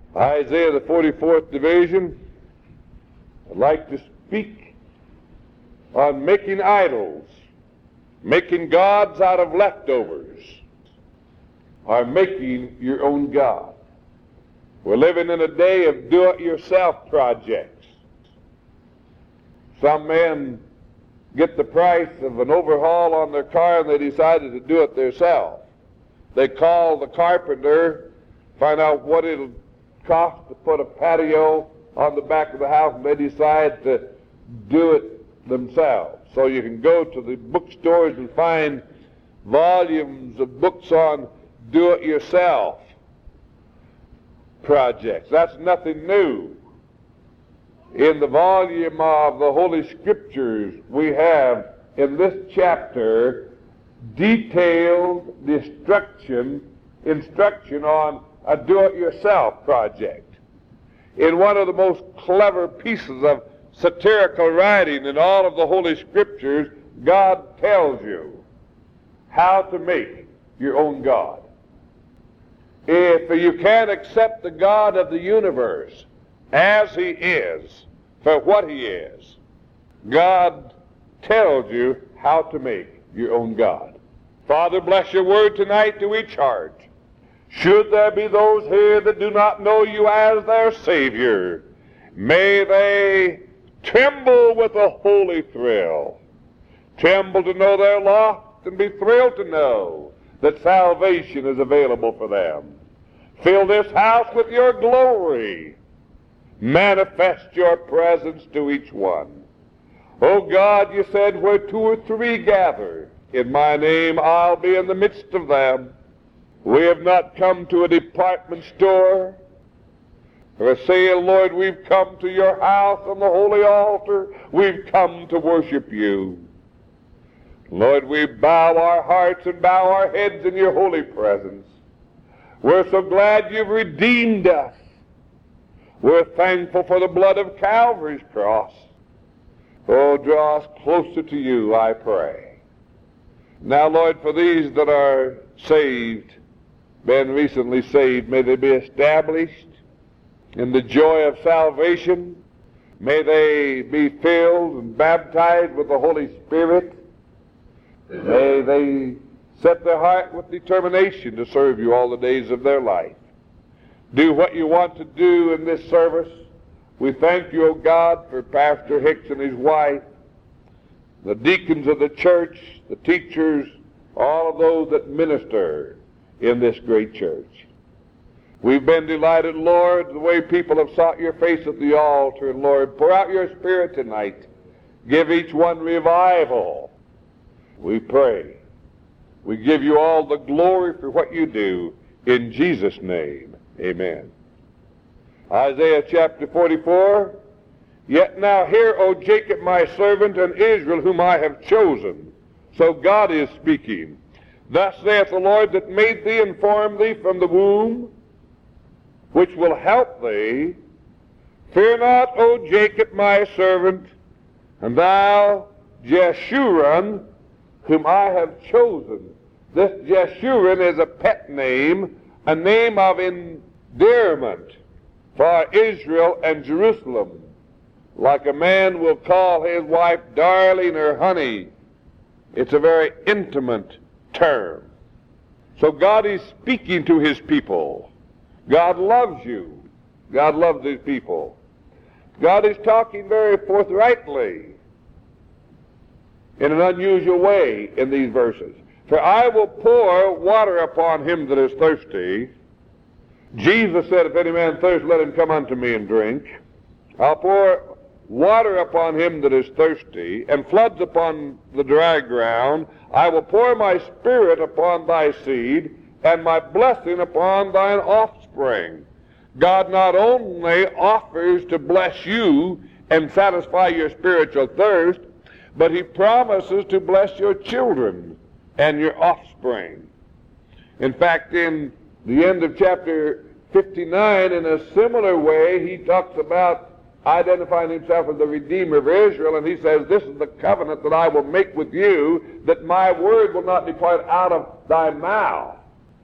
Isaiah, the 44th division, I'd like to speak on making idols, making gods out of leftovers, or making your own God. We're living in a day of do-it-yourself projects. Some men get the price of an overhaul on their car and they decided to do it themselves. They call the carpenter, find out what it'll cost to put a patio on the back of the house, and they decide to do it themselves. So you can go to the bookstores and find volumes of books on do-it-yourself projects. That's nothing new. In the volume of the Holy Scriptures, we have in this chapter detailed instruction on a do-it-yourself project. In one of the most clever pieces of satirical writing in all of the Holy Scriptures, God tells you how to make your own God. If you can't accept the God of the universe as He is, for what He is, God tells you how to make your own God. Father, bless your word tonight to each heart. Should there be those here that do not know you as their Savior, may they tremble with a holy thrill. Tremble to know they're lost and be thrilled to know that salvation is available for them. Fill this house with your glory. Manifest your presence to each one. Oh God, you said where two or three gather in my name, I'll be in the midst of them. We have not come to a department store or saying, Lord, we've come to your house on the holy altar. We've come to worship you. Lord, we bow our hearts and bow our heads in your holy presence. We're so glad you've redeemed us. We're thankful for the blood of Calvary's cross. Oh, draw us closer to you, I pray. Now, Lord, for these that are saved, been recently saved, may they be established in the joy of salvation. May they be filled and baptized with the Holy Spirit. May they set their heart with determination to serve you all the days of their life. Do what you want to do in this service. We thank you, O God, for Pastor Hicks and his wife, the deacons of the church, the teachers, all of those that minister in this great church. We've been delighted, Lord, the way people have sought your face at the altar. And Lord, pour out your Spirit tonight. Give each one revival. We pray. We give you all the glory for what you do. In Jesus' name, amen. Isaiah chapter 44. Yet now hear, O Jacob my servant, and Israel whom I have chosen. So God is speaking. Thus saith the Lord that made thee and formed thee from the womb, which will help thee. Fear not, O Jacob my servant, and thou Jeshurun, whom I have chosen. This Jeshurun is a pet name, a name of endearment for Israel and Jerusalem, like a man will call his wife darling or honey. It's a very intimate term. So God is speaking to his people. God loves you. God loves his people. God is talking very forthrightly in an unusual way in these verses. For I will pour water upon him that is thirsty. Jesus said, if any man thirst, let him come unto me and drink. I'll pour water upon him that is thirsty, and floods upon the dry ground. I will pour my Spirit upon thy seed, and my blessing upon thine offspring. God not only offers to bless you and satisfy your spiritual thirst, but he promises to bless your children and your offspring. In fact, in the end of chapter 59, in a similar way, he talks about identifying himself as the Redeemer of Israel, and he says, this is the covenant that I will make with you, that my word will not depart out of thy mouth,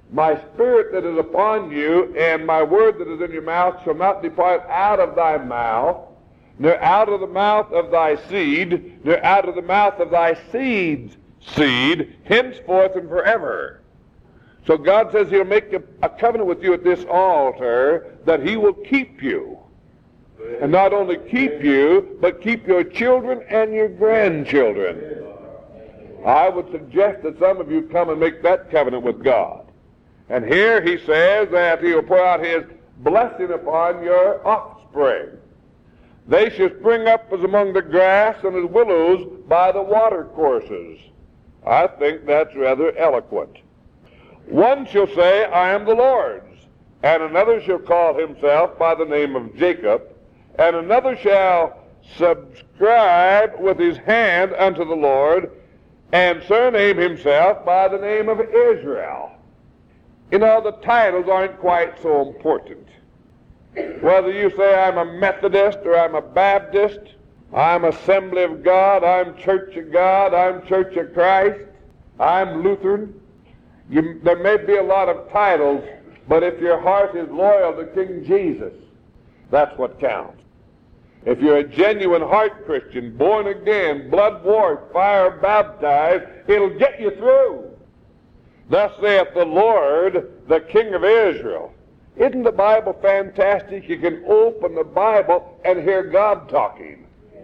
My spirit that is upon you, and my word that is in your mouth shall not depart out of thy mouth, nor out of the mouth of thy seed, nor out of the mouth of thy seed's seed, henceforth and forever. So God says he'll make a covenant with you at this altar that he will keep you. And not only keep you, but keep your children and your grandchildren. I would suggest that some of you come and make that covenant with God. And here he says that he will pour out his blessing upon your offspring. They shall spring up as among the grass and as willows by the watercourses. I think that's rather eloquent. One shall say, I am the Lord's, and another shall call himself by the name of Jacob, and another shall subscribe with his hand unto the Lord, and surname himself by the name of Israel. You know, the titles aren't quite so important. Whether you say I'm a Methodist or I'm a Baptist, I'm Assembly of God, I'm Church of God, I'm Church of Christ, I'm Lutheran. There may be a lot of titles, but if your heart is loyal to King Jesus, that's what counts. If you're a genuine heart Christian, born again, blood washed, fire baptized, it'll get you through. Thus saith the Lord, the King of Israel. Isn't the Bible fantastic? You can open the Bible and hear God talking.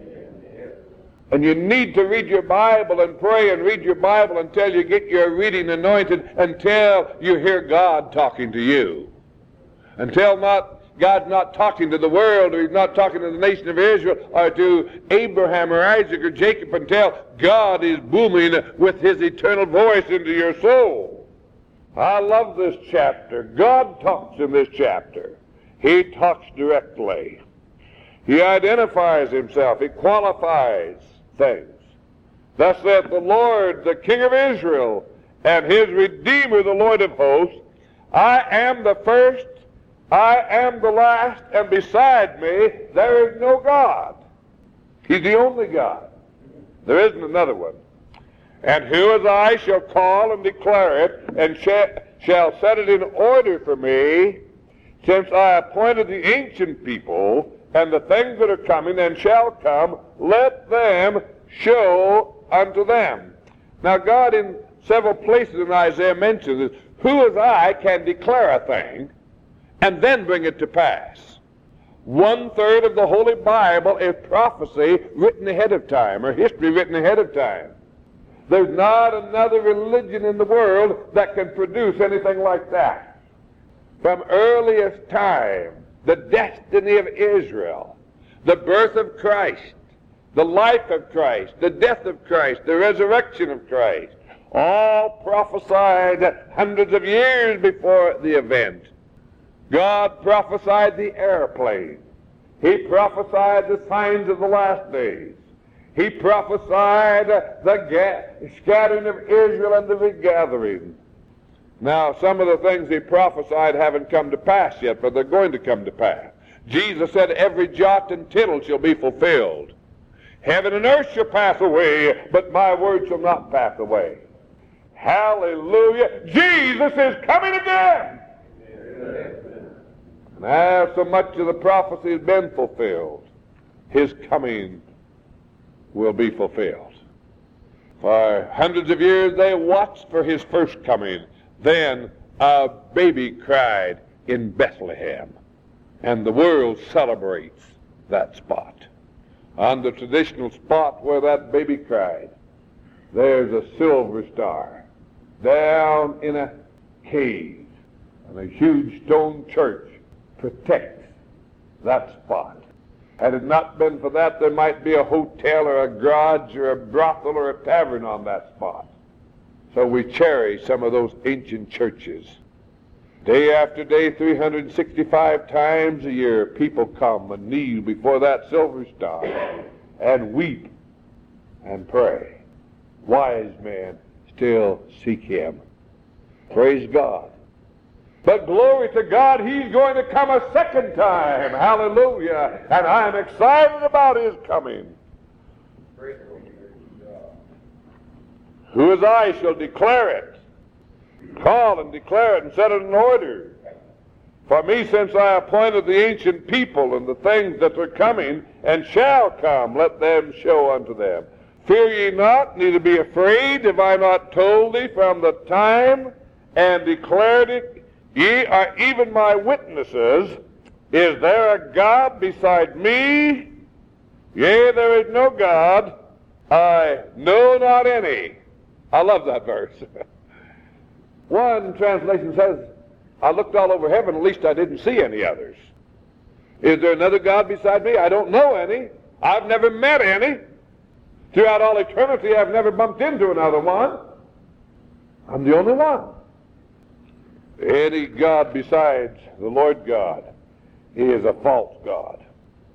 And you need to read your Bible and pray and read your Bible until you get your reading anointed, until you hear God talking to you. Until God's not talking to the world, or he's not talking to the nation of Israel, or to Abraham or Isaac or Jacob, until God is booming with his eternal voice into your soul. I love this chapter. God talks in this chapter. He talks directly. He identifies himself. He qualifies things. Thus saith the Lord, the King of Israel, and his Redeemer, the Lord of hosts, I am the first, I am the last, and beside me there is no God. He's the only God. There isn't another one. And who as I shall call and declare it, and shall set it in order for me, since I appointed the ancient people, and the things that are coming and shall come, let them show unto them. Now God in several places in Isaiah mentions this. Who as I can declare a thing and then bring it to pass? 1/3 of the Holy Bible is prophecy written ahead of time, or history written ahead of time. There's not another religion in the world that can produce anything like that. From earliest time, the destiny of Israel, the birth of Christ, the life of Christ, the death of Christ, the resurrection of Christ, all prophesied hundreds of years before the event. God prophesied the airplane. He prophesied the signs of the last days. He prophesied the scattering of Israel and the regathering. Now, some of the things he prophesied haven't come to pass yet, but they're going to come to pass. Jesus said, every jot and tittle shall be fulfilled. Heaven and earth shall pass away, but my word shall not pass away. Hallelujah. Jesus is coming again. Now, so much of the prophecy has been fulfilled. His coming will be fulfilled. For hundreds of years they watched for his first coming. Then a baby cried in Bethlehem, and the world celebrates that spot. On the traditional spot where that baby cried, there's a silver star down in a cave, and a huge stone church protects that spot. Had it not been for that, there might be a hotel or a garage or a brothel or a tavern on that spot. So we cherish some of those ancient churches. Day after day, 365 times a year, people come and kneel before that silver star and weep and pray. Wise men still seek him. Praise God. But glory to God, he's going to come a second time. Hallelujah. And I'm excited about his coming. Who as I shall declare it. Call and declare it and set it in order. For me, since I appointed the ancient people and the things that are coming and shall come, let them show unto them. Fear ye not, neither be afraid. Have I not told thee from the time and declared it? Ye are even my witnesses. Is there a God beside me? Yea, there is no God. I know not any. I love that verse. One translation says, I looked all over heaven, at least I didn't see any others. Is there another God beside me? I don't know any. I've never met any. Throughout all eternity, I've never bumped into another one. I'm the only one. Any God besides the Lord God, he is a false God.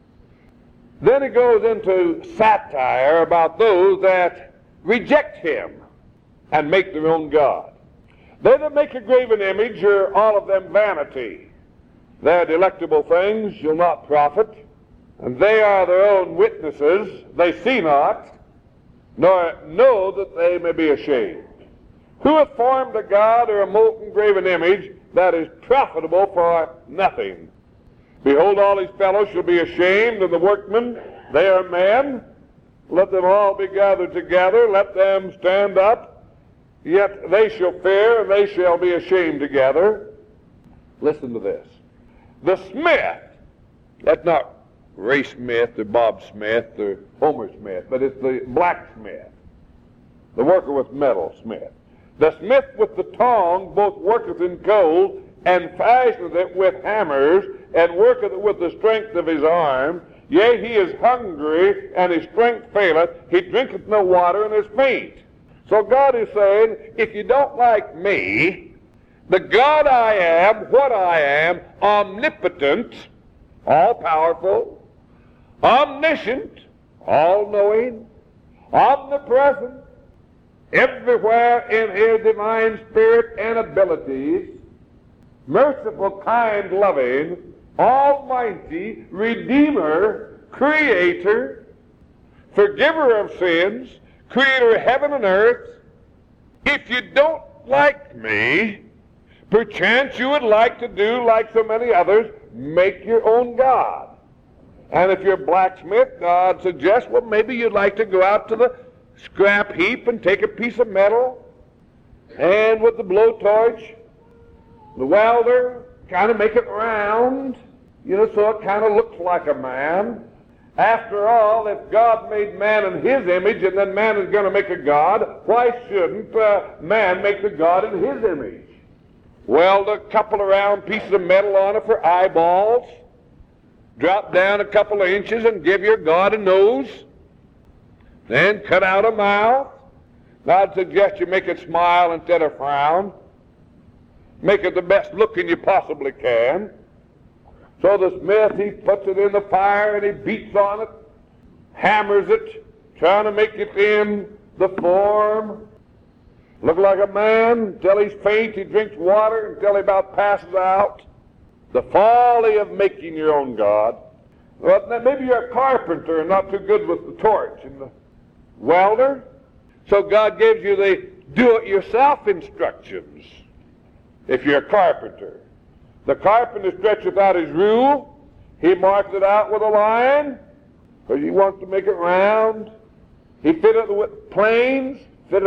Then he goes into satire about those that reject him and make their own God. They that make a graven image are all of them vanity. Their delectable things shall not profit, and they are their own witnesses. They see not, nor know that they may be ashamed. Who hath formed a god or a molten graven image that is profitable for nothing? Behold, all his fellows shall be ashamed, and the workmen, they are men. Let them all be gathered together, let them stand up. Yet they shall fear, and they shall be ashamed together. Listen to this. The smith, that's not Ray Smith or Bob Smith or Homer Smith, but it's the blacksmith, the worker with metal smith. The smith with the tongue both worketh in coal, and fashioneth it with hammers, and worketh it with the strength of his arm. Yea, he is hungry, and his strength faileth. He drinketh no water, and is faint. So God is saying, if you don't like me, the God I am, what I am, omnipotent, all-powerful, omniscient, all-knowing, omnipresent, everywhere in his divine spirit and abilities, merciful, kind, loving, almighty, redeemer, creator, forgiver of sins, creator of heaven and earth. If you don't like me, perchance you would like to do like so many others, make your own God. And if you're a blacksmith, God suggests, well, maybe you'd like to go out to the scrap heap and take a piece of metal, and with the blowtorch, the welder, kind of make it round, so it kind of looks like a man. After all, if God made man in his image, and then man is going to make a God, why shouldn't man make the God in his image? Weld a couple of round pieces of metal on it for eyeballs, drop down a couple of inches and give your God a nose, then cut out a mouth. Now I'd suggest you make it smile instead of frown. Make it the best looking you possibly can. So the smith, he puts it in the fire and he beats on it, hammers it, trying to make it in the form. Look like a man until he's faint. He drinks water until he about passes out. The folly of making your own God. Well, maybe you're a carpenter and not too good with the torch and the welder. So God gives you the do-it-yourself instructions if you're a carpenter. The carpenter stretcheth out his rule. He marks it out with a line, because he wants to make it round. He fitteth it with planes,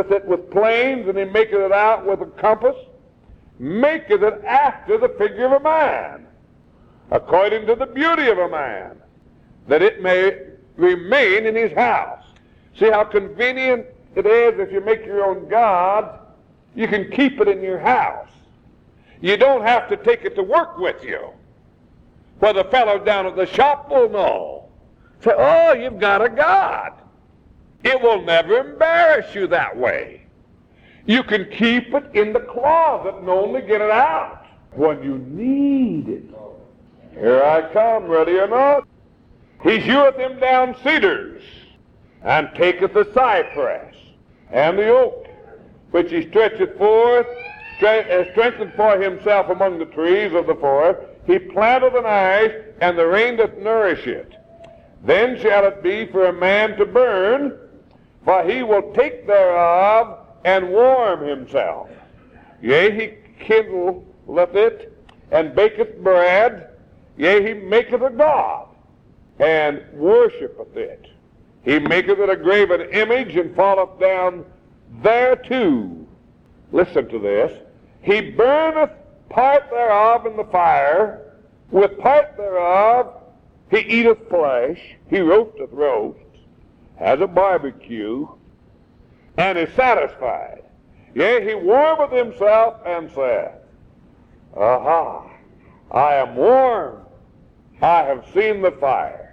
and he maketh it out with a compass, maketh it after the figure of a man, according to the beauty of a man, that it may remain in his house. See how convenient it is if you make your own God, you can keep it in your house. You don't have to take it to work with you, where the fellow down at the shop will know. Say, oh, you've got a God. It will never embarrass you that way. You can keep it in the closet and only get it out when you need it. Here I come, ready or not. He heweth him down cedars, and taketh the cypress and the oak, which he stretcheth forth, strengthened for himself among the trees of the forest. He planteth an ash, and the rain doth nourish it. Then shall it be for a man to burn, for he will take thereof and warm himself. Yea, he kindleth it, and baketh bread. Yea, he maketh a god, and worshipeth it. He maketh it a graven image, and falleth down thereto. Listen to this. He burneth part thereof in the fire. With part thereof he eateth flesh. He roasteth roasts, has a barbecue, and is satisfied. Yea, he warmeth himself, and saith, Aha, I am warm. I have seen the fire.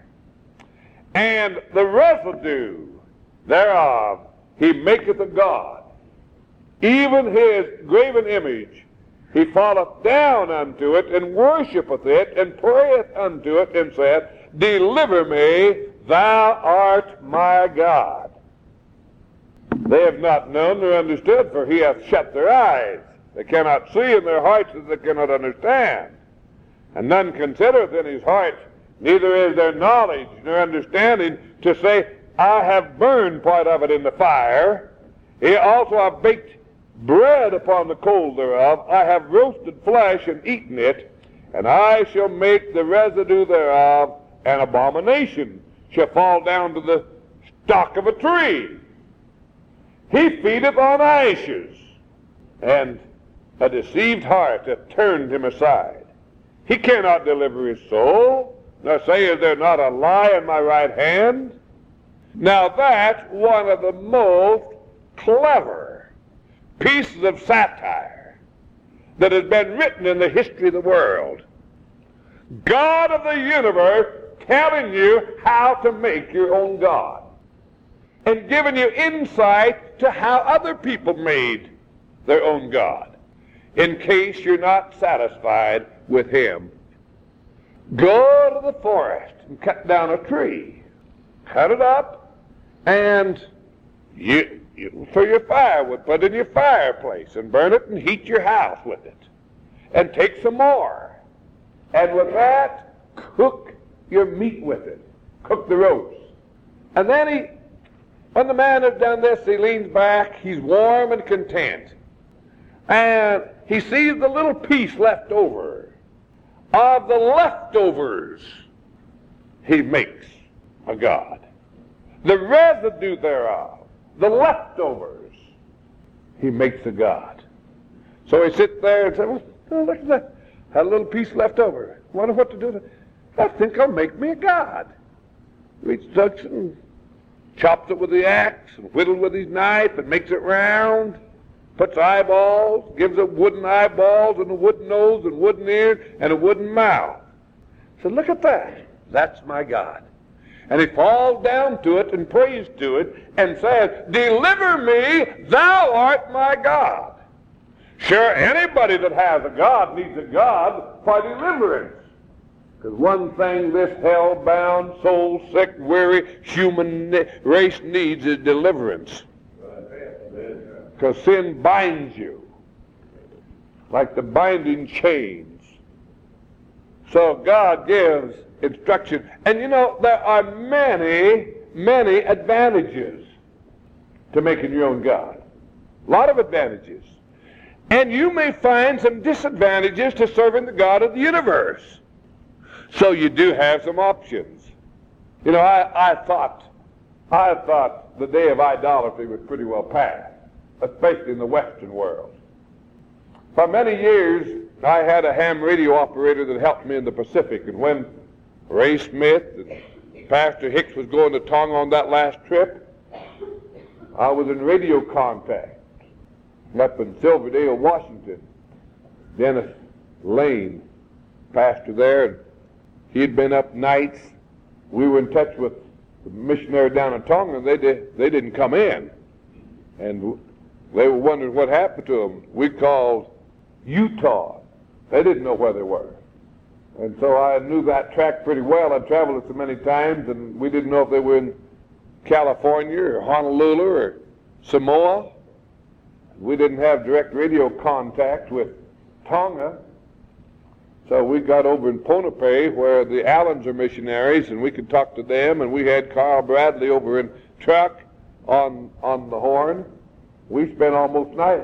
And the residue thereof he maketh a god, even his graven image. He falleth down unto it, and worshipeth it, and prayeth unto it, and saith, Deliver me, thou art my God. They have not known nor understood, for he hath shut their eyes. They cannot see, in their hearts that they cannot understand. And none considereth in his heart, neither is there knowledge nor understanding, to say, I have burned part of it in the fire. He also have baked bread upon the coal thereof. I have roasted flesh and eaten it, and I shall make the residue thereof an abomination, shall fall down to the stock of a tree. He feedeth on ashes, and a deceived heart hath turned him aside. He cannot deliver his soul, nor say, Is there not a lie in my right hand? Now that's one of the most clever pieces of satire that has been written in the history of the world. God of the universe telling you how to make your own God, and giving you insight to how other people made their own God, in case you're not satisfied with him. Go to the forest and cut down a tree, cut it up, and you for your firewood, put it in your fireplace and burn it and heat your house with it, and take some more, and with that cook your meat with it, cook the roast. And then when the man has done this, he leans back, he's warm and content, and he sees the little piece left over. Of the leftovers, he makes a god. The residue thereof, the leftovers, he makes a god. So he sits there and says, well, look at that. Had a little piece left over. Wonder what to do with it. I think I'll make me a god. Reaches out and chops it with the axe, and whittles with his knife, and makes it round. Puts eyeballs, gives it wooden eyeballs, and a wooden nose, and wooden ears, and a wooden mouth. So look at that. That's my God. And he falls down to it and prays to it and says, Deliver me, thou art my God. Sure, anybody that has a God needs a God for deliverance. Because one thing this hell-bound, soul-sick, weary human race needs is deliverance. Because sin binds you like the binding chains. So God gives instruction. And you know, there are many, many advantages to making your own God. A lot of advantages. And you may find some disadvantages to serving the God of the universe. So you do have some options. You know, I thought the day of idolatry was pretty well past, especially in the Western world. For many years, I had a ham radio operator that helped me in the Pacific, and when Ray Smith and Pastor Hicks was going to Tonga on that last trip, I was in radio contact up in Silverdale, Washington. Dennis Lane, pastor there, and he had been up nights. We were in touch with the missionary down in Tonga, and they didn't come in. And they were wondering what happened to them. We called Utah. They didn't know where they were. And so I knew that track pretty well. I'd traveled it so many times, and we didn't know if they were in California or Honolulu or Samoa. We didn't have direct radio contact with Tonga. So we got over in Ponape, where the Allens are missionaries, and we could talk to them, and we had Carl Bradley over in truck on the horn. We spent almost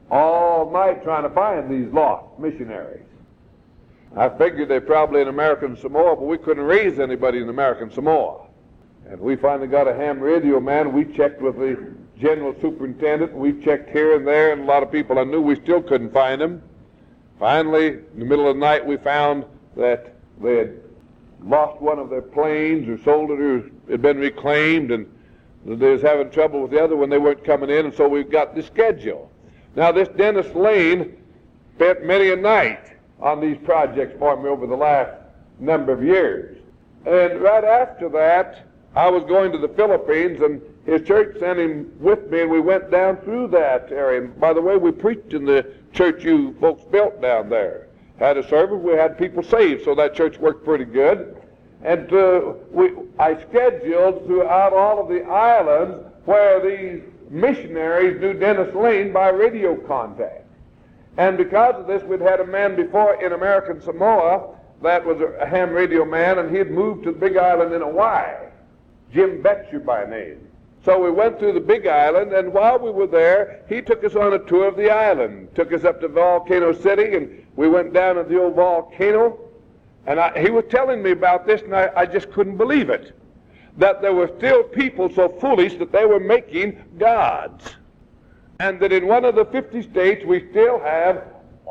all night trying to find these lost missionaries. I figured they're probably in American Samoa, but we couldn't raise anybody in American Samoa. And we finally got a ham radio man. We checked with the general superintendent. We checked here and there, and a lot of people I knew, we still couldn't find them. Finally, in the middle of the night, we found that they had lost one of their planes or sold it, or it had been reclaimed, and they was having trouble with the other one. They weren't coming in, and so we got the schedule. Now, this Dennis Lane spent many a night on these projects for me over the last number of years. And right after that, I was going to the Philippines, and his church sent him with me, and we went down through that area. And by the way, we preached in the church you folks built down there. Had a service, we had people saved, so that church worked pretty good. And I scheduled throughout all of the islands where these missionaries knew Dennis Lane by radio contact. And because of this, we'd had a man before in American Samoa that was a ham radio man, and he had moved to the Big Island in Hawaii, Jim Betcher by name. So we went through the Big Island, and while we were there, he took us on a tour of the island, took us up to Volcano City, and we went down to the old volcano. And he was telling me about this, and I just couldn't believe it, that there were still people so foolish that they were making gods. And that in one of the 50 states, we still have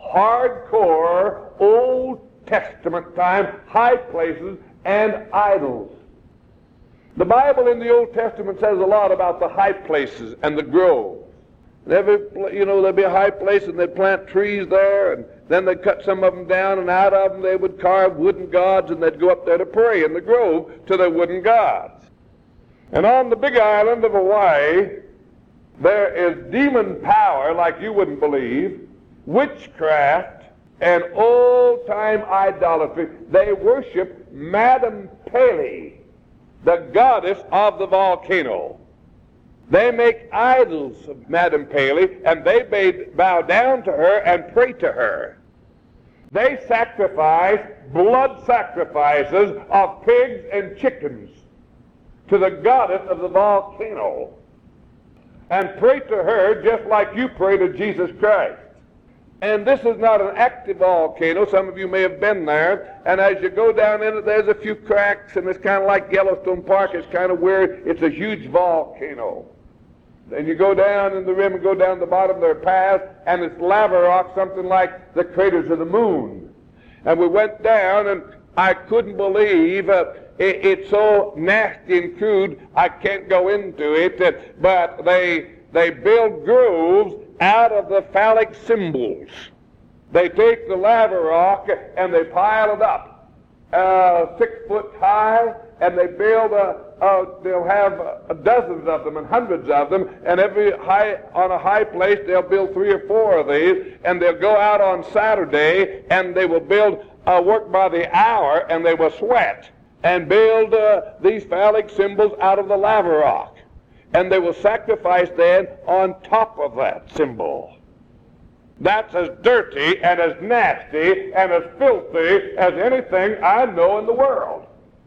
hardcore Old Testament time high places and idols. The Bible in the Old Testament says a lot about the high places and the groves. There'd be a high place, and they'd plant trees there, and then they'd cut some of them down, and out of them they would carve wooden gods, and they'd go up there to pray in the grove to their wooden gods. And on the Big Island of Hawaii, there is demon power like you wouldn't believe, witchcraft, and old-time idolatry. They worship Madame Pele, the goddess of the volcano. They make idols of Madame Pele, and they bow down to her and pray to her. They sacrifice blood sacrifices of pigs and chickens to the goddess of the volcano, and pray to her just like you pray to Jesus Christ. And this is not an active volcano. Some of you may have been there. And as you go down in it, there's a few cracks, and it's kind of like Yellowstone Park. It's kind of weird. It's a huge volcano. Then you go down in the rim and go down the bottom, there are paths, and it's lava rock, something like the craters of the moon. And we went down, and I couldn't believe it's so nasty and crude, I can't go into it, but they build groves out of the phallic symbols. They take the lava rock and they pile it up 6 foot high, and they build they'll have dozens of them and hundreds of them, and on a high place they'll build 3 or 4 of these, and they'll go out on Saturday and they will build work by the hour, and they will sweat and build these phallic symbols out of the lava rock. And they will sacrifice then on top of that symbol. That's as dirty and as nasty and as filthy as anything I know in the world.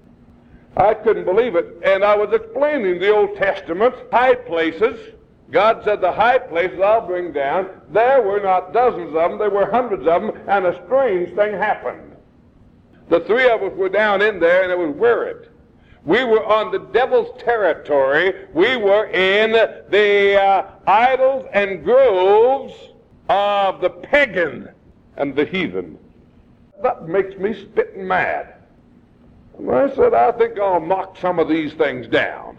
I couldn't believe it. And I was explaining the Old Testament high places. God said the high places I'll bring down. There were not dozens of them, there were hundreds of them, and a strange thing happened. The 3 of us were down in there, and it was weird. We were on the devil's territory. We were in the idols and groves of the pagan and the heathen. That makes me spitting mad. And I said, I think I'll knock some of these things down.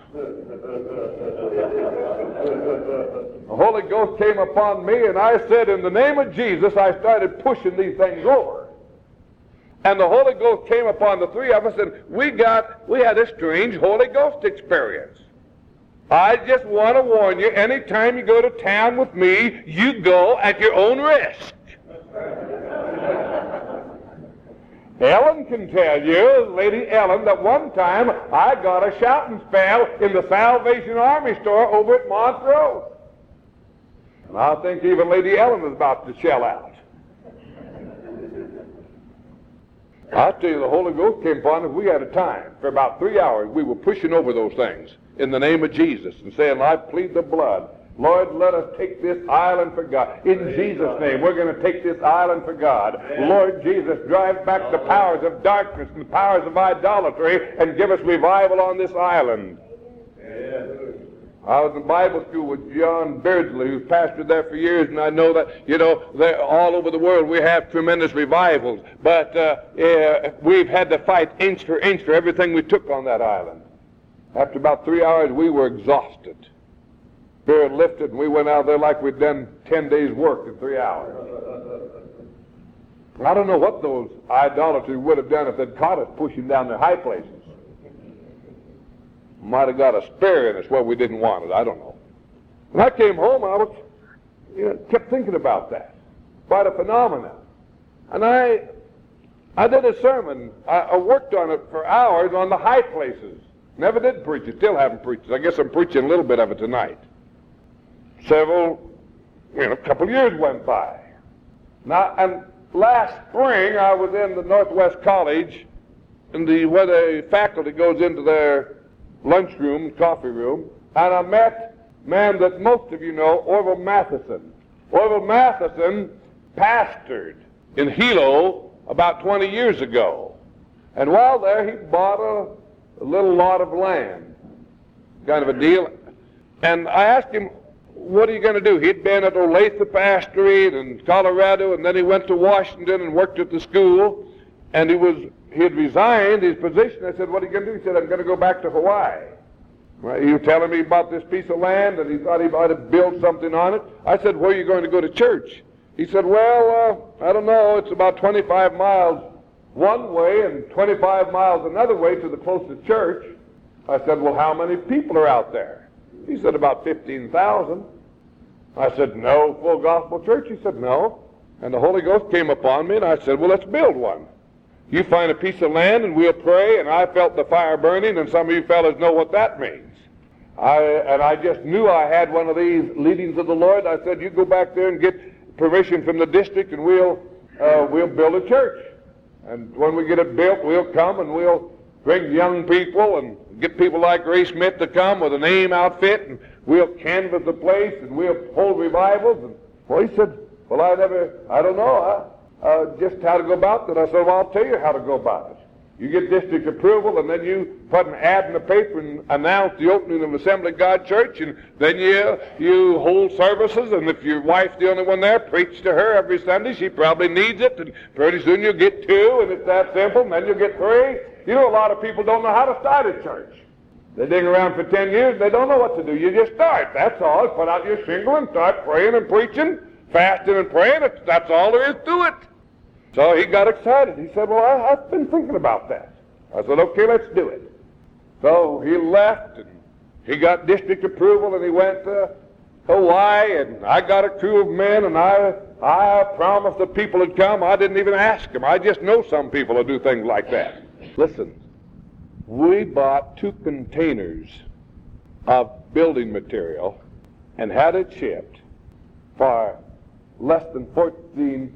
The Holy Ghost came upon me, and I said, in the name of Jesus, I started pushing these things over. And the Holy Ghost came upon the 3 of us, and we had a strange Holy Ghost experience. I just want to warn you, anytime you go to town with me, you go at your own risk. Ellen can tell you, Lady Ellen, that one time I got a shouting spell in the Salvation Army store over at Montrose. And I think even Lady Ellen is about to shell out. I tell you, the Holy Ghost came upon us. We had a time. For about 3 hours, we were pushing over those things in the name of Jesus and saying, I plead the blood. Lord, let us take this island for God. In Jesus' name, we're going to take this island for God. Lord Jesus, drive back the powers of darkness and the powers of idolatry and give us revival on this island. I was in Bible school with John Beardsley, who's pastored there for years, and I know that, all over the world we have tremendous revivals. But we've had to fight inch for inch for everything we took on that island. After about 3 hours, we were exhausted. Spirit lifted, and we went out there like we'd done 10 days' work in 3 hours. I don't know what those idolaters would have done if they'd caught us pushing down the high places. Might have got a spear in us where we didn't want it. I don't know. When I came home, I was, kept thinking about that. Quite a phenomenon. And I did a sermon. I worked on it for hours on the high places. Never did preach it. Still haven't preached it. I guess I'm preaching a little bit of it tonight. A couple of years went by. Now, and last spring, I was in the Northwest College, where the faculty goes into their lunchroom, coffee room, and I met a man that most of you know, Orville Matheson. Orville Matheson pastored in Hilo about 20 years ago. And while there, he bought a little lot of land, kind of a deal. And I asked him, what are you going to do? He'd been at Olathe pastoring in Colorado, and then he went to Washington and worked at the school, and he had resigned his position. I said, what are you going to do? He said, I'm going to go back to Hawaii. Well, he was telling me about this piece of land, and he thought he might have built something on it. I said, where are you going to go to church? He said, well, I don't know. It's about 25 miles one way and 25 miles another way to the closest church. I said, well, how many people are out there? He said, about 15,000. I said, no full gospel church? He said, no. And the Holy Ghost came upon me, and I said, well, let's build one. You find a piece of land, and we'll pray. And I felt the fire burning, and some of you fellas know what that means. I just knew I had one of these leadings of the Lord. I said, you go back there and get permission from the district, and we'll build a church. And when we get it built, we'll come and we'll bring young people and get people like Ray Smith to come with a name outfit, and we'll canvass the place, and we'll hold revivals. And, well, he said, well, I don't know just how to go about that. I said, well, I'll tell you how to go about it. You get district approval, and then you put an ad in the paper and announce the opening of Assembly of God Church, and then you hold services, and if your wife's the only one there, preach to her every Sunday. She probably needs it, and pretty soon you'll get 2, and it's that simple, and then you'll get 3. You know, a lot of people don't know how to start a church. They dig around for 10 years, they don't know what to do. You just start, that's all. Put out your shingle and start praying and preaching, fasting and praying. That's all there is to it. So he got excited. He said, well, I've been thinking about that. I said, okay, let's do it. So he left, and he got district approval, and he went to Hawaii, and I got a crew of men, and I promised that people would come. I didn't even ask them. I just know some people who do things like that. Listen, we bought 2 containers of building material and had it shipped for less than $14,000.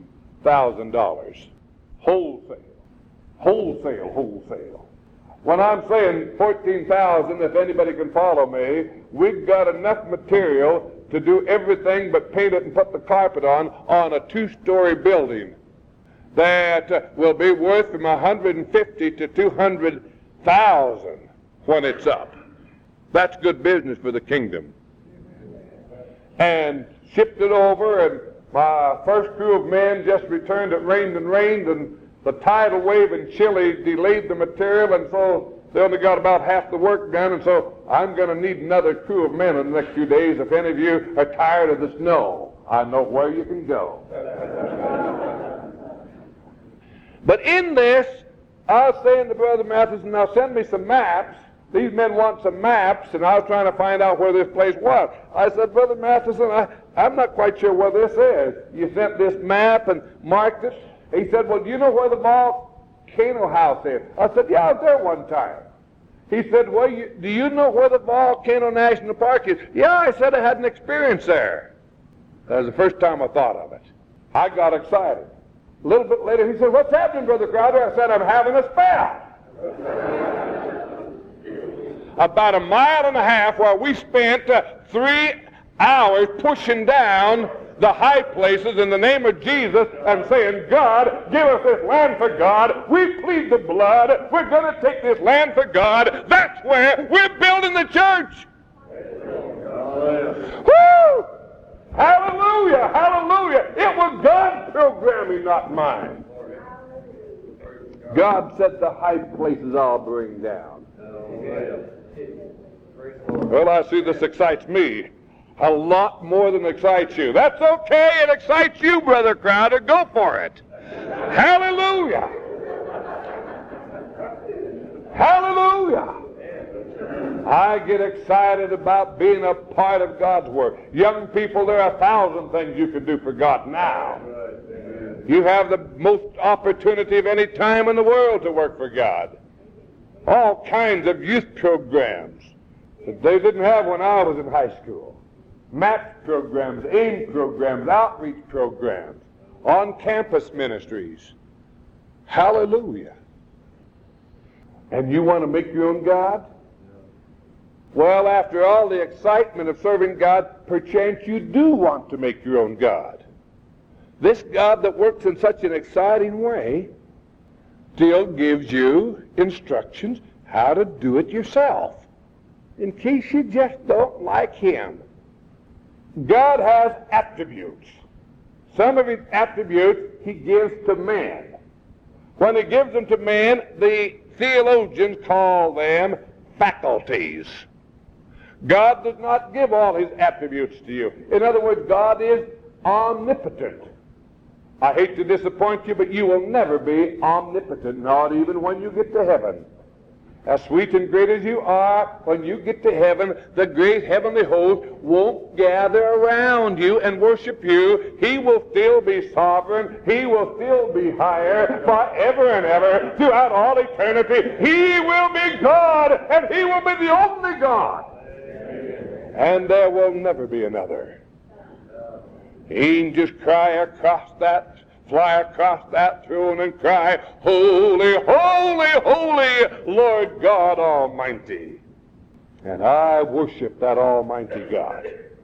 Wholesale. When I'm saying 14,000, if anybody can follow me, we've got enough material to do everything but paint it and put the carpet on a 2-story building that will be worth from $150,000 to $200,000 when it's up. That's good business for the kingdom. And shipped it over, and my first crew of men just returned. It rained, and the tidal wave in Chile delayed the material, and so they only got about half the work done, and so I'm going to need another crew of men in the next few days. If any of you are tired of the snow, I know where you can go. But in this, I was saying to Brother Matheson, now send me some maps. These men want some maps, and I was trying to find out where this place was. I said, Brother Matheson, I'm not quite sure where this is. You sent this map and marked it. He said, well, do you know where the volcano house is? I said, yeah, I was there one time. He said, well, do you know where the Volcano National Park is? Yeah, I said I had an experience there. That was the first time I thought of it. I got excited. A little bit later, he said, what's happening, Brother Crowder? I said, I'm having a spell. About 1.5 miles where we spent 3 hours pushing down the high places in the name of Jesus and saying, God, give us this land for God. We plead the blood. We're going to take this land for God. That's where we're building the church. Woo! Hallelujah! Hallelujah! It was God's programming, not mine. God said the high places I'll bring down. Well, I see this excites me a lot more than it excites you. That's okay. It excites you, Brother Crowder. Go for it. Hallelujah. Hallelujah. I get excited about being a part of God's work. Young people, there are 1,000 things you can do for God now. You have the most opportunity of any time in the world to work for God. All kinds of youth programs that they didn't have when I was in high school. Match programs, AIM programs, outreach programs, on-campus ministries. Hallelujah. And you want to make your own God? Well, after all the excitement of serving God, perchance you do want to make your own God. This God that works in such an exciting way still gives you instructions how to do it yourself, in case you just don't like him. God has attributes. Some of his attributes he gives to man. When he gives them to man, the theologians call them faculties. God does not give all his attributes to you. In other words, God is omnipotent. I hate to disappoint you, but you will never be omnipotent, not even when you get to heaven. As sweet and great as you are, when you get to heaven, the great heavenly host won't gather around you and worship you. He will still be sovereign. He will still be higher forever and ever throughout all eternity. He will be God, and he will be the only God. And there will never be another. Angels fly across that throne and cry, Holy, holy, holy, Lord God Almighty. And I worship that Almighty God.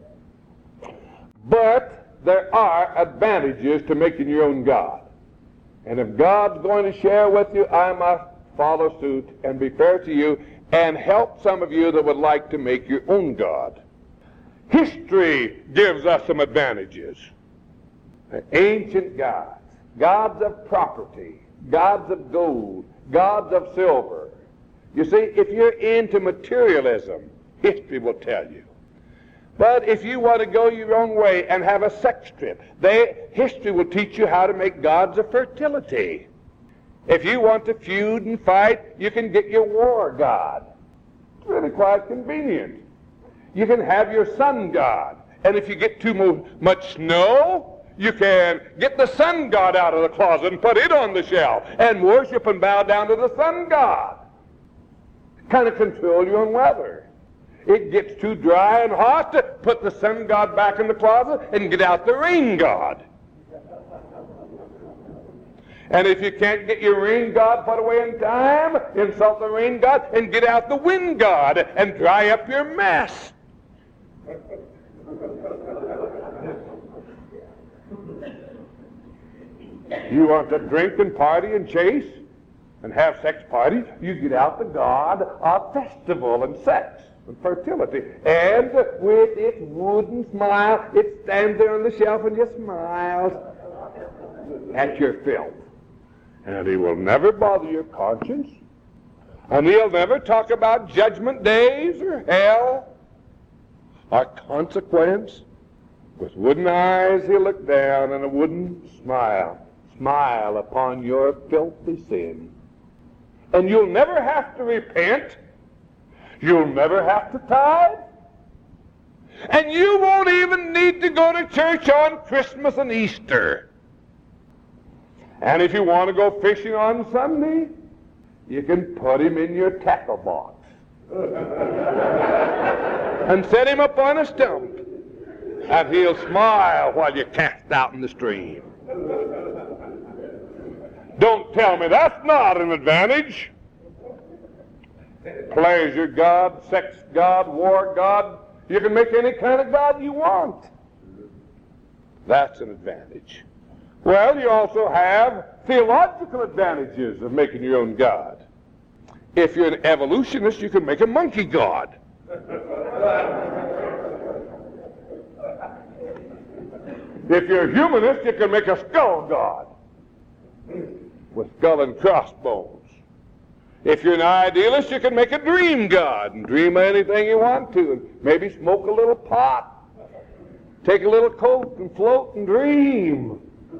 But there are advantages to making your own God. And if God's going to share with you, I must follow suit and be fair to you and help some of you that would like to make your own God. History gives us some advantages. Ancient gods, gods of property, gods of gold, gods of silver. You see, if you're into materialism, history will tell you. But if you want to go your own way and have a sex trip, history will teach you how to make gods of fertility. If you want to feud and fight, you can get your war god. It's really quite convenient. You can have your sun god. And if you get too much snow, you can get the sun god out of the closet and put it on the shelf and worship and bow down to the sun god. Kind of control your own weather. It gets too dry and hot, to put the sun god back in the closet and get out the rain god. And if you can't get your rain god put away in time, insult the rain god and get out the wind god and dry up your mess. You want to drink and party and chase and have sex parties, you get out the god of festival and sex and fertility. And with its wooden smile, it stands there on the shelf and just smiles at your filth. And he will never bother your conscience. And he'll never talk about judgment days or hell or consequence. With wooden eyes he'll look down and a wooden smile upon your filthy sin. And you'll never have to repent. You'll never have to tithe. And you won't even need to go to church on Christmas and Easter. And if you want to go fishing on Sunday, you can put him in your tackle box and set him up on a stump, and he'll smile while you cast out in the stream. Don't tell me that's not an advantage. Pleasure god, sex god, war god, You can make any kind of God you want. That's an advantage. Well, you also have theological advantages of making your own God. If you're an evolutionist, you can make a monkey God. If you're a humanist, you can make a skull God with skull and crossbones. If you're an idealist, you can make a dream God and dream of anything you want to, and maybe smoke a little pot, take a little coke and float and dream.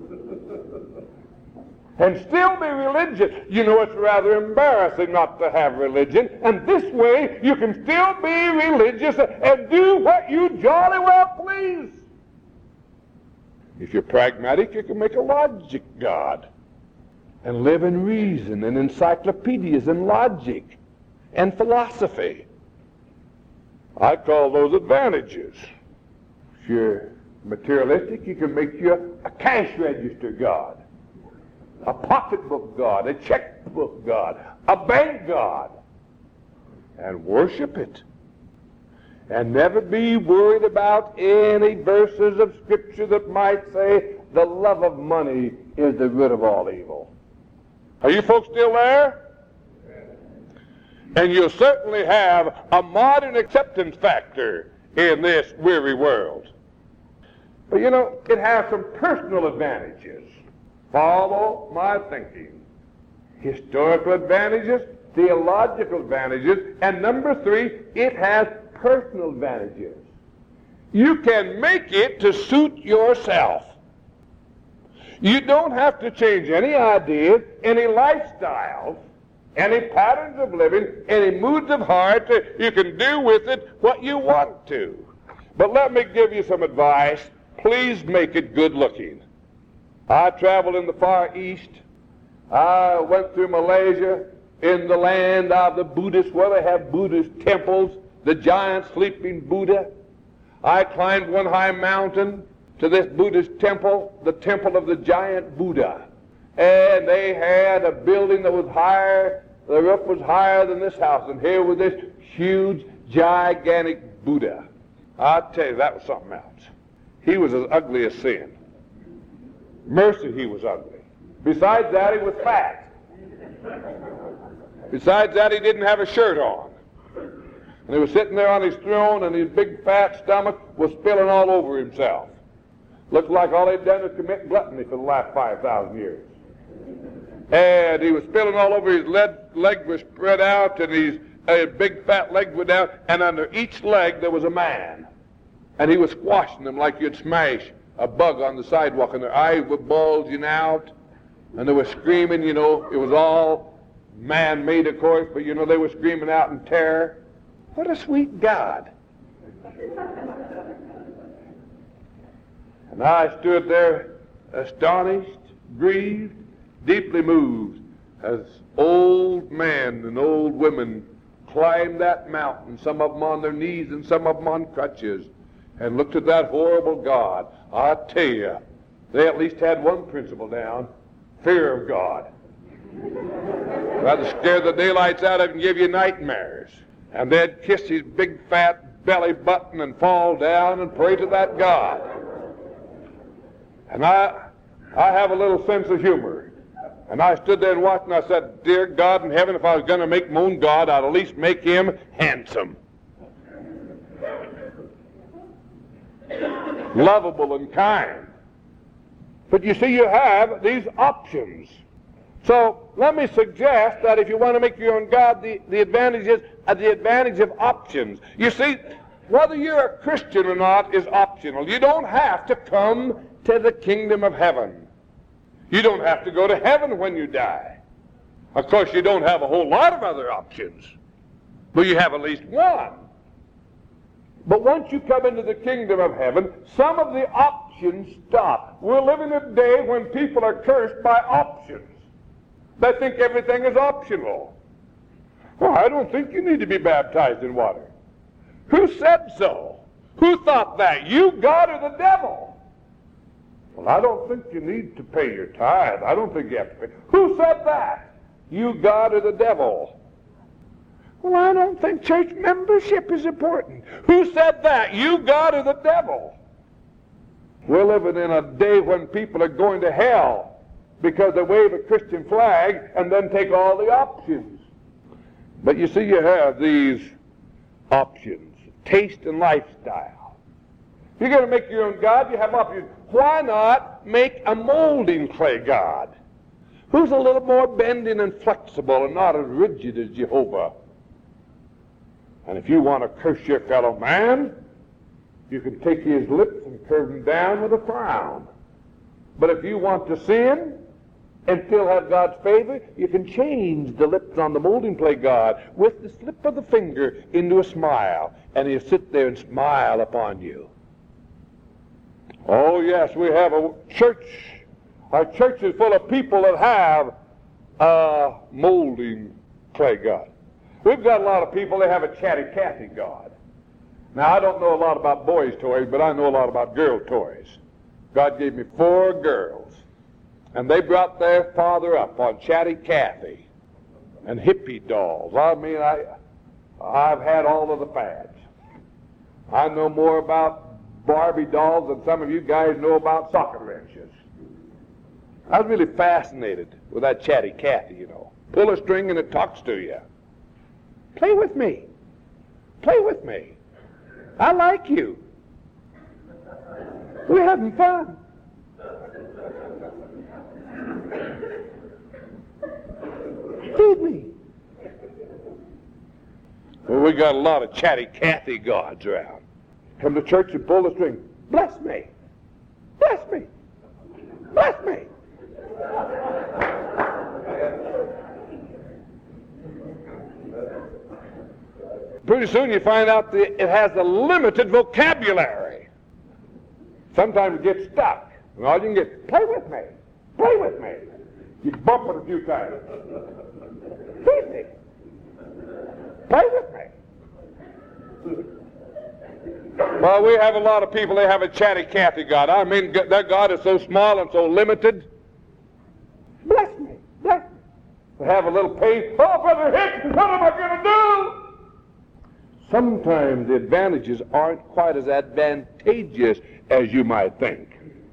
And still be religious. You know, it's rather embarrassing not to have religion, and this way you can still be religious and do what you jolly well please. If you're pragmatic, you can make a logic God and live in reason and encyclopedias and logic and philosophy. I call those advantages. If you're materialistic, you can make you a cash register God, a pocketbook God, a checkbook God, a bank God, and worship it. And never be worried about any verses of Scripture that might say the love of money is the root of all evil. Are you folks still there? And you'll certainly have a modern acceptance factor in this weary world. But you know, it has some personal advantages. Follow my thinking. Historical advantages, theological advantages, and number 3, it has personal advantages. You can make it to suit yourself. You don't have to change any ideas, any lifestyles, any patterns of living, any moods of heart. You can do with it what you want to. But let me give you some advice. Please make it good looking. I traveled in the Far East. I went through Malaysia, in the land of the Buddhists, where they have Buddhist temples, the giant sleeping Buddha. I climbed one high mountain to this Buddhist temple, the temple of the giant Buddha. And they had a building that was higher, the roof was higher than this house, and here was this huge, gigantic Buddha. I tell you, that was something else. He was as ugly as sin. Mercy, he was ugly. Besides that, he was fat. Besides that, he didn't have a shirt on. And he was sitting there on his throne, and his big fat stomach was spilling all over himself. Looked like all he'd done was commit gluttony for the last 5,000 years. And he was spilling all over. His leg was spread out, and his big fat leg was down, and under each leg there was a man. And he was squashing them like you'd smash a bug on the sidewalk, and their eyes were bulging out, and they were screaming. You know, it was all man-made, of course, but you know, they were screaming out in terror. What a sweet God. And I stood there astonished, grieved, deeply moved, as old men and old women climbed that mountain, some of them on their knees and some of them on crutches, and looked at that horrible God. I tell you, they at least had one principle down: fear of God. Rather scare the daylights out of him and give you nightmares. And they'd kiss his big fat belly button and fall down and pray to that God. And I have a little sense of humor. And I stood there and watched, and I said, dear God in heaven, if I was going to make my own God, I'd at least make him handsome, lovable and kind. But you see, you have these options. So let me suggest that if you want to make your own God, the advantage of options. You see, whether you're a Christian or not is optional. You don't have to come to the kingdom of heaven. You don't have to go to heaven when you die. Of course, you don't have a whole lot of other options, but you have at least one. But once you come into the kingdom of heaven, some of the options stop. We're living in a day when people are cursed by options. They think everything is optional. Well, I don't think you need to be baptized in water. Who said so? Who thought that? You, God, or the devil? Well, I don't think you need to pay your tithe. I don't think you have to pay. Who said that? You, God, or the devil? Well, I don't think church membership is important. Who said that? You, God, or the devil? We're living in a day when people are going to hell because they wave a Christian flag and then take all the options. But you see, you have these options, taste and lifestyle. If you're going to make your own God, you have options. Why not make a molding clay God who's a little more bending and flexible and not as rigid as Jehovah? And if you want to curse your fellow man, you can take his lips and curve them down with a frown. But if you want to sin and still have God's favor, you can change the lips on the molding clay God with the slip of the finger into a smile, and he'll sit there and smile upon you. Oh yes, we have a church. Our church is full of people that have a molding clay God. We've got a lot of people, they have a chatty Cathy God. Now, I don't know a lot about boys' toys, but I know a lot about girl toys. God gave me 4 girls, and they brought their father up on chatty Cathy and hippie dolls. I mean, I've had all of the fads. I know more about Barbie dolls than some of you guys know about socket wrenches. I was really fascinated with that chatty Cathy, you know. Pull a string and it talks to you. Play with me. Play with me. I like you. We're having fun. Feed me. Well, we got a lot of chatty Cathy gods around. Come to church and pull the string. Bless me. Bless me. Bless me. Pretty soon you find out that it has a limited vocabulary. Sometimes it gets stuck. And all you can get, play with me. Play with me. You bump it a few times. Feed me. Play with me. Well, we have a lot of people, they have a chatty Cathy God. I mean, their God is so small and so limited. Bless me. Bless me. They have a little pain. Oh, Brother Hicks, what am I going to do? Sometimes the advantages aren't quite as advantageous as you might think.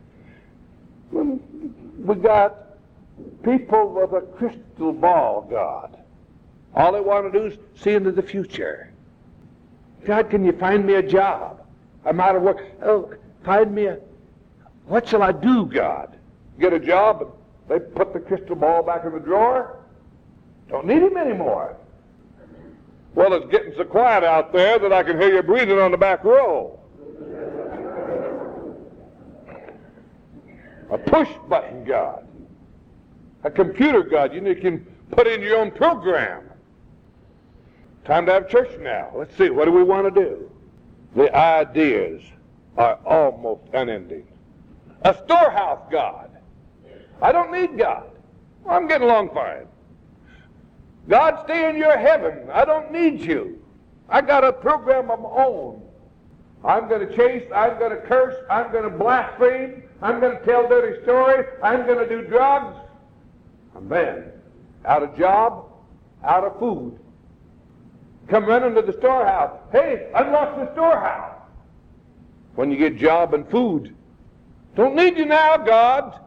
We got people with a crystal ball God. All they want to do is see into the future. God, can you find me a job? I'm out of work. Oh, find me what shall I do, God? Get a job, and they put the crystal ball back in the drawer. Don't need him anymore. Well, it's getting so quiet out there that I can hear you breathing on the back row. A push-button God. A computer God. You can put in your own program. Time to have church now. Let's see, what do we want to do? The ideas are almost unending. A storehouse God. I don't need God. I'm getting along fine. God, stay in your heaven. I don't need you. I got a program of my own. I'm going to chase, I'm going to curse, I'm going to blaspheme, I'm going to tell dirty stories, I'm going to do drugs. And then, out of job, out of food, come running to the storehouse. Hey, unlock the storehouse. When you get job and food, don't need you now, God.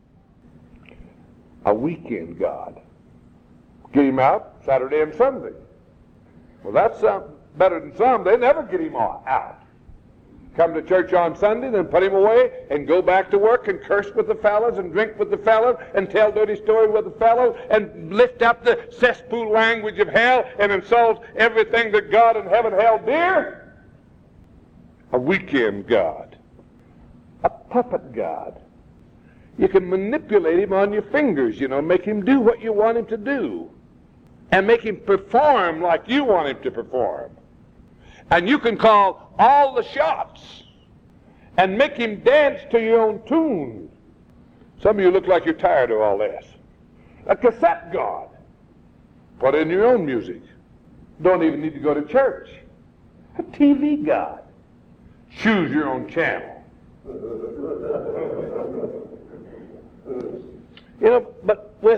A weekend God. Get him out Saturday and Sunday. Well, that's better than some. They never get him out. Come to church on Sunday, then put him away and go back to work and curse with the fellows and drink with the fellows and tell dirty stories with the fellows and lift up the cesspool language of hell and insult everything that God in heaven held dear. A weekend God. A puppet God. You can manipulate him on your fingers, make him do what you want him to do. And make him perform like you want him to perform. And you can call all the shots and make him dance to your own tune. Some of you look like you're tired of all this. A cassette God. Put in your own music. Don't even need to go to church. A TV God. Choose your own channel. But with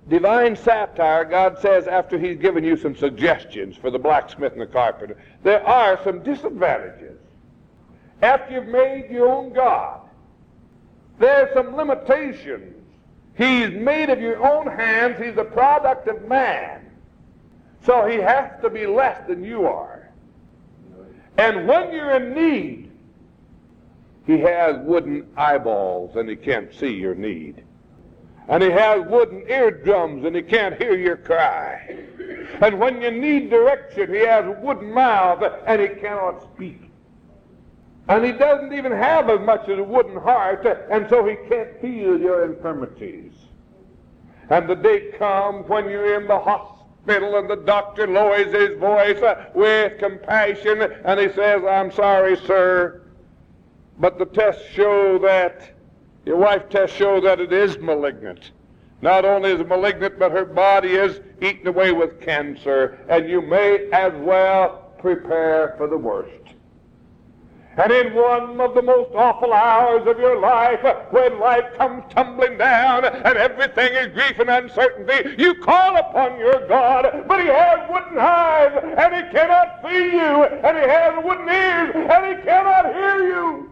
divine satire, God says, after he's given you some suggestions for the blacksmith and the carpenter, there are some disadvantages. After you've made your own God, there's some limitations. He's made of your own hands. He's a product of man. So he has to be less than you are. And when you're in need, he has wooden eyeballs and he can't see your need. And he has wooden eardrums and he can't hear your cry. And when you need direction, he has a wooden mouth and he cannot speak. And he doesn't even have as much as a wooden heart, and so he can't feel your infirmities. And the day comes when you're in the hospital and the doctor lowers his voice with compassion and he says, I'm sorry, sir, but the tests show that, your wife tests show that it is malignant. Not only is it malignant, but her body is eaten away with cancer, and you may as well prepare for the worst. And in one of the most awful hours of your life, when life comes tumbling down and everything is grief and uncertainty, you call upon your God, but he has wooden eyes and he cannot see you, and he has wooden ears and he cannot hear you.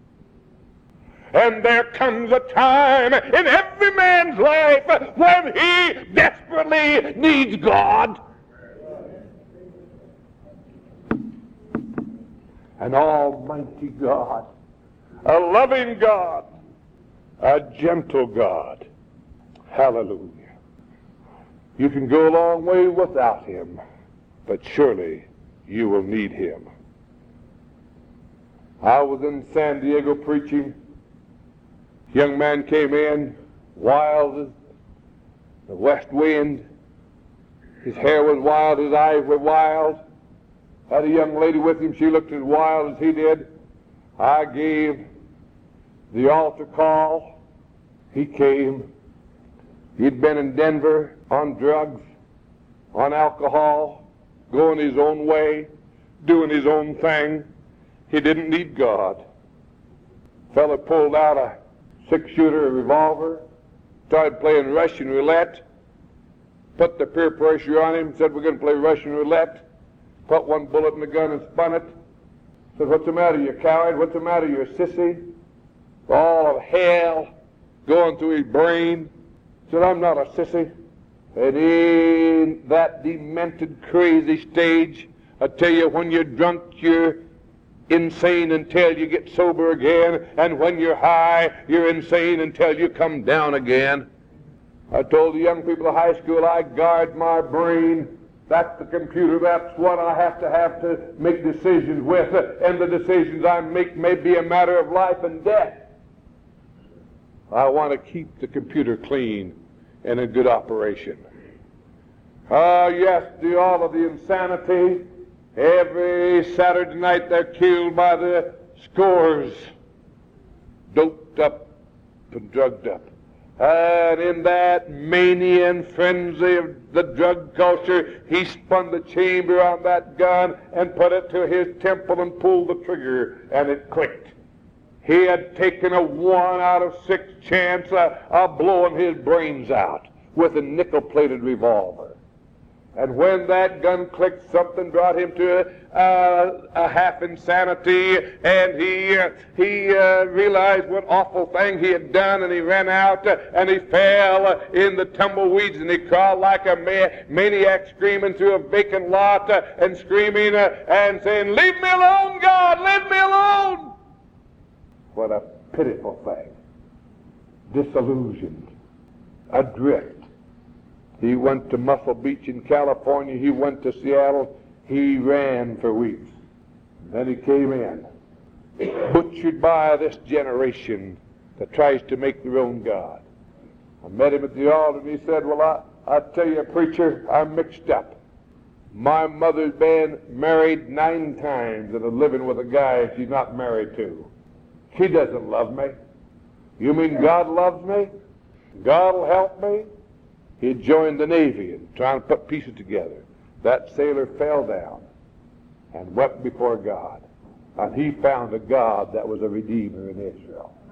And there comes a time in every man's life when he desperately needs God. An almighty God, a loving God, a gentle God. Hallelujah. You can go a long way without him, but surely you will need him. I was in San Diego preaching. A young man came in, wild as the west wind. His hair was wild, his eyes were wild. Had a young lady with him, she looked as wild as he did. I gave the altar call. He came. He'd been in Denver on drugs, on alcohol, going his own way, doing his own thing. He didn't need God. Fella pulled out a 6-shooter revolver, started playing Russian roulette, put the peer pressure on him, said, we're going to play Russian roulette. Put one bullet in the gun and spun it. Said, what's the matter, you coward? What's the matter, you sissy? All of hell going through his brain. Said, I'm not a sissy. And in that demented, crazy stage, I tell you, when you're drunk, you're insane until you get sober again. And when you're high, you're insane until you come down again. I told the young people of high school, I guard my brain. That's the computer. That's what I have to make decisions with. And the decisions I make may be a matter of life and death. I want to keep the computer clean and in good operation. Yes, all of the insanity. Every Saturday night they're killed by the scores. Doped up and drugged up. And in that mania and frenzy of the drug culture, he spun the chamber on that gun and put it to his temple and pulled the trigger, and it clicked. He had taken a 1 out of 6 chance of blowing his brains out with a nickel-plated revolver. And when that gun clicked, something brought him to a half insanity, and he realized what awful thing he had done, and he ran out and he fell in the tumbleweeds, and he crawled like a maniac, screaming through a vacant lot and screaming and saying, "Leave me alone, God, leave me alone!" What a pitiful thing. Disillusioned, adrift. He went to Muscle Beach in California. He went to Seattle. He ran for weeks. Then he came in, butchered by this generation that tries to make their own God. I met him at the altar, and he said, well, I tell you, preacher, I'm mixed up. My mother's been married 9 times and is living with a guy she's not married to. She doesn't love me. You mean God loves me? God will help me? He joined the Navy and trying to put pieces together. That sailor fell down and wept before God. And he found a God that was a redeemer in Israel.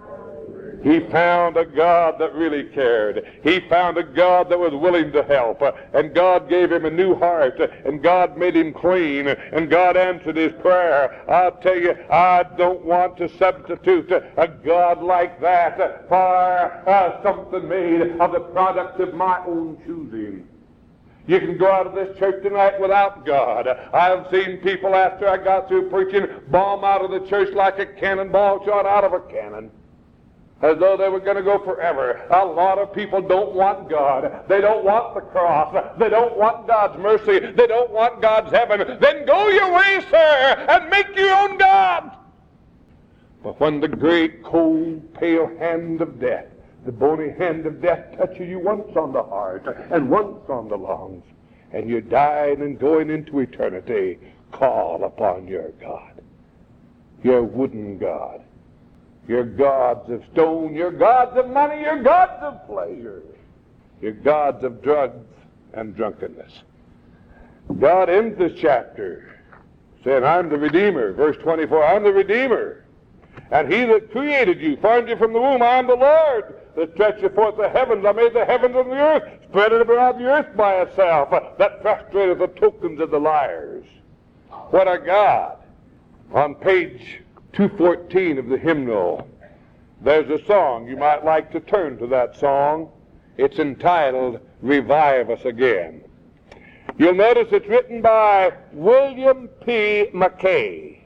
He found a God that really cared. He found a God that was willing to help. And God gave him a new heart. And God made him clean. And God answered his prayer. I'll tell you, I don't want to substitute a God like that for something made of the product of my own choosing. You can go out of this church tonight without God. I've seen people after I got through preaching bomb out of the church like a cannonball shot out of a cannon, as though they were going to go forever. A lot of people don't want God. They don't want the cross. They don't want God's mercy. They don't want God's heaven. Then go your way, sir, and make your own God. But when the great, cold, pale hand of death, the bony hand of death touches you once on the heart and once on the lungs, and you're dying and going into eternity, call upon your God, your wooden God, your gods of stone, your gods of money, your gods of pleasure, your gods of drugs and drunkenness. God ends this chapter saying, I'm the Redeemer. Verse 24, I'm the Redeemer. And he that created you, formed you from the womb, I am the Lord, that stretcheth forth the heavens. I made the heavens and the earth, spread it abroad the earth by itself, that frustrated the tokens of the liars. What a God. On page 214 of the hymnal, there's a song. You might like to turn to that song. It's entitled, Revive Us Again. You'll notice it's written by William P. McKay,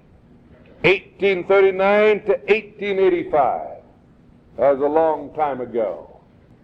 1839 to 1885. That was a long time ago.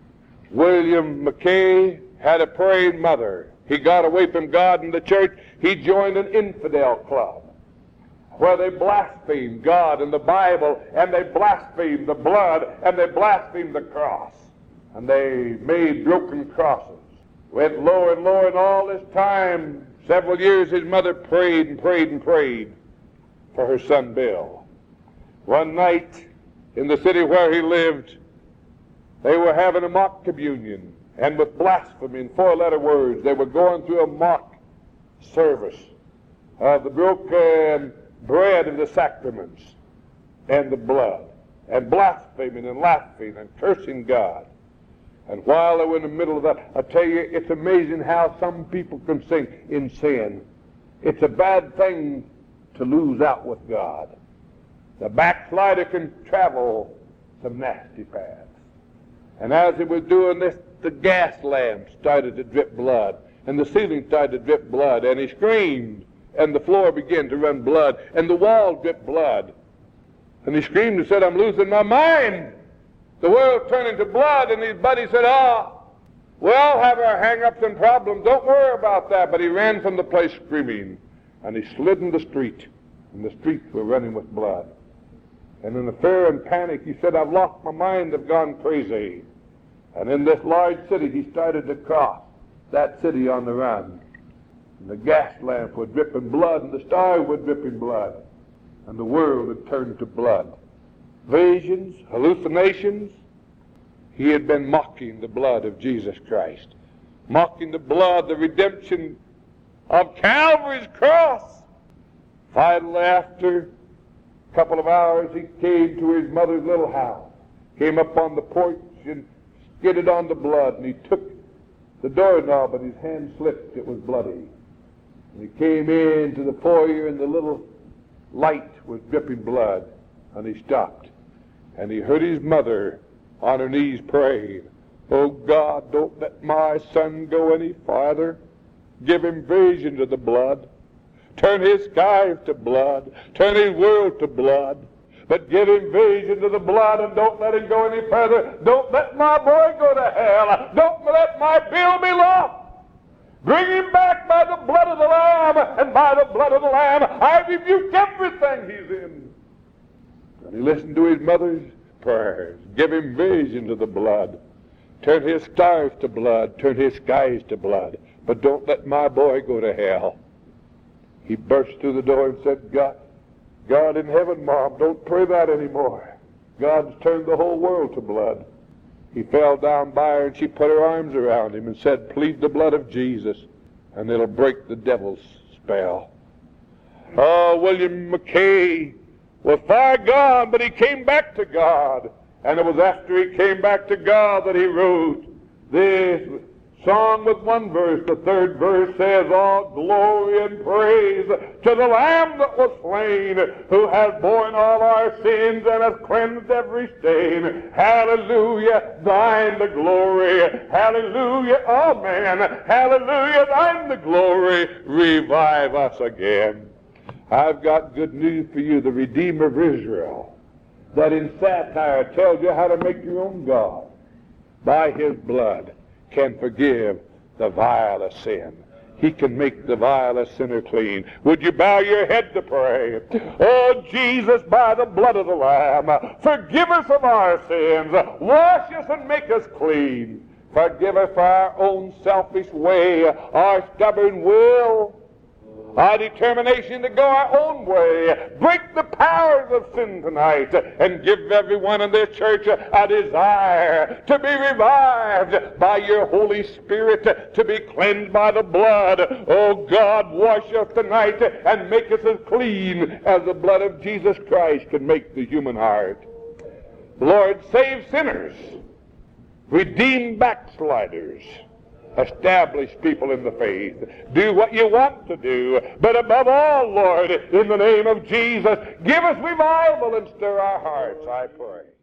William McKay had a praying mother. He got away from God and the church. He joined an infidel club where they blasphemed God and the Bible, and they blasphemed the blood, and they blasphemed the cross. And they made broken crosses. Went lower and lower, and all this time, several years, his mother prayed and prayed and prayed for her son Bill. One night, in the city where he lived, they were having a mock communion, and with blasphemy and four-letter words, they were going through a mock service of the broken bread of the sacraments and the blood, and blaspheming and laughing and cursing God. And while they were in the middle of that, I tell you, it's amazing how some people can sing in sin. It's a bad thing to lose out with God. The backslider can travel some nasty paths. And as he was doing this, the gas lamp started to drip blood, and the ceiling started to drip blood, and he screamed, and the floor began to run blood, and the wall dripped blood. And he screamed and said, I'm losing my mind. The world turned into blood, and his buddy said, we all have our hang-ups and problems. Don't worry about that. But he ran from the place screaming, and he slid in the street, and the streets were running with blood. And in the fear and panic, he said, I've lost my mind, I've gone crazy. And in this large city, he started to cross that city on the run. And the gas lamp was dripping blood, and the stars were dripping blood, and the world had turned to blood. Visions, hallucinations. He had been mocking the blood of Jesus Christ, mocking the blood, the redemption of Calvary's cross. Finally, after a couple of hours, he came to his mother's little house, came up on the porch and skidded on the blood, and he took the doorknob and his hand slipped. It was bloody. And he came into the foyer, and the little light was dripping blood, and he stopped. And he heard his mother on her knees praying, Oh God, don't let my son go any farther. Give him vision to the blood. Turn his skies to blood. Turn his world to blood. But give him vision to the blood, and don't let him go any further. Don't let my boy go to hell. Don't let my Bill be lost. Bring him back by the blood of the Lamb, and by the blood of the Lamb I rebuke everything he's in. And he listened to his mother's prayers. Give him vision to the blood. Turn his stars to blood. Turn his skies to blood. But don't let my boy go to hell. He burst through the door and said, God in heaven, Mom, don't pray that anymore. God's turned the whole world to blood. He fell down by her, and she put her arms around him and said, Plead the blood of Jesus, and it'll break the devil's spell. Oh, William McKay was far gone, but he came back to God. And it was after he came back to God that he wrote this song with one verse. The third verse says, all glory and praise to the Lamb that was slain, who has borne all our sins and has cleansed every stain. Hallelujah, thine the glory. Hallelujah, amen. Hallelujah, thine the glory. Revive us again. I've got good news for you. The Redeemer of Israel, that in satire tells you how to make your own God, by his blood can forgive the vilest sin. He can make the vilest sinner clean. Would you bow your head to pray? Oh, Jesus, by the blood of the Lamb, forgive us of our sins. Wash us and make us clean. Forgive us for our own selfish way, our stubborn will, our determination to go our own way. Break the powers of sin tonight and give everyone in this church a desire to be revived by your Holy Spirit, to be cleansed by the blood. Oh God, wash us tonight and make us as clean as the blood of Jesus Christ can make the human heart. Lord, save sinners, redeem backsliders, establish people in the faith. Do what you want to do. But above all, Lord, in the name of Jesus, give us revival and stir our hearts, I pray.